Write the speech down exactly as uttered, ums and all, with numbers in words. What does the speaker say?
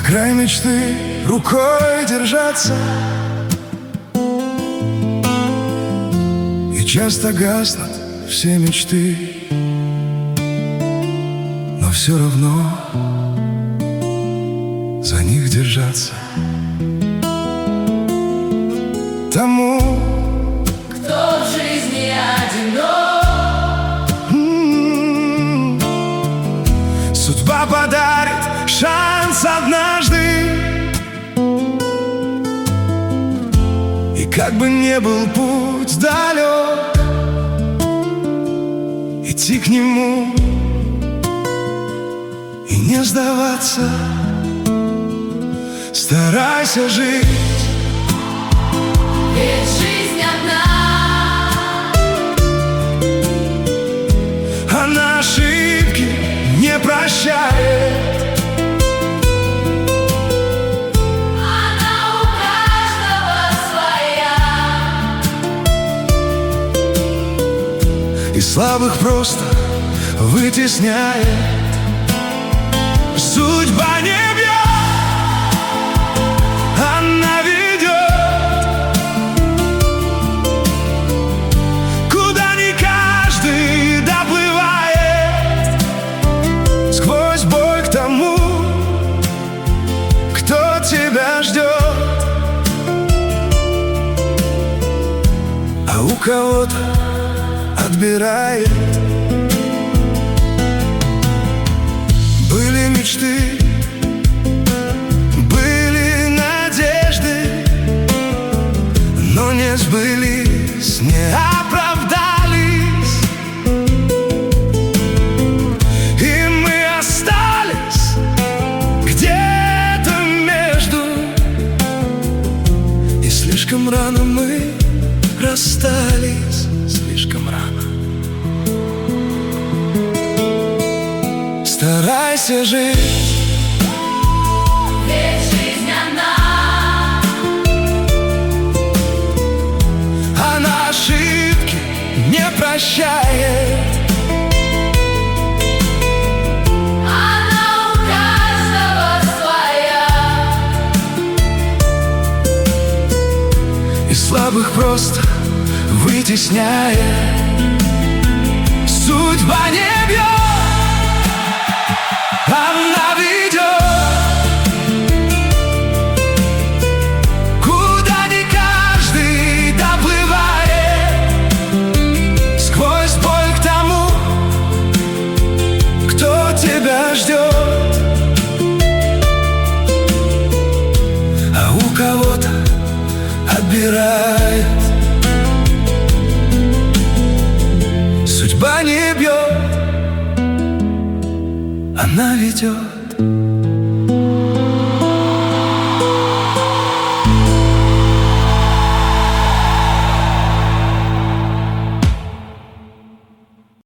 край мечты рукой держаться, и часто гаснут все мечты, но все равно за них держаться. Тому, кто в жизни одинок, м-м-м, судьба подарит шанс однажды. И как бы ни был путь далек, идти к нему и не сдаваться. Старайся жить, ведь жизнь одна. она ошибки не прощает. Она у каждого своя, И слабых просто вытесняет. Судьба не бьет, она ведет, куда не каждый доплывает. Сквозь бой к тому, кто тебя ждет. А у кого-то отбирает. Были мечты, были надежды, но не сбылись, не оправдались. И мы остались где-то между, и слишком рано мы расстались, слишком рано. Старайся жить, ведь жизнь одна. она ошибки не прощает. Она у каждого своя, И слабых просто вытесняет. Судьба не бьет, она ведет, куда не каждый доплывает. Сквозь боль к тому, кто тебя ждет. А у кого-то отбирает. Судьба не бьет, она ведет.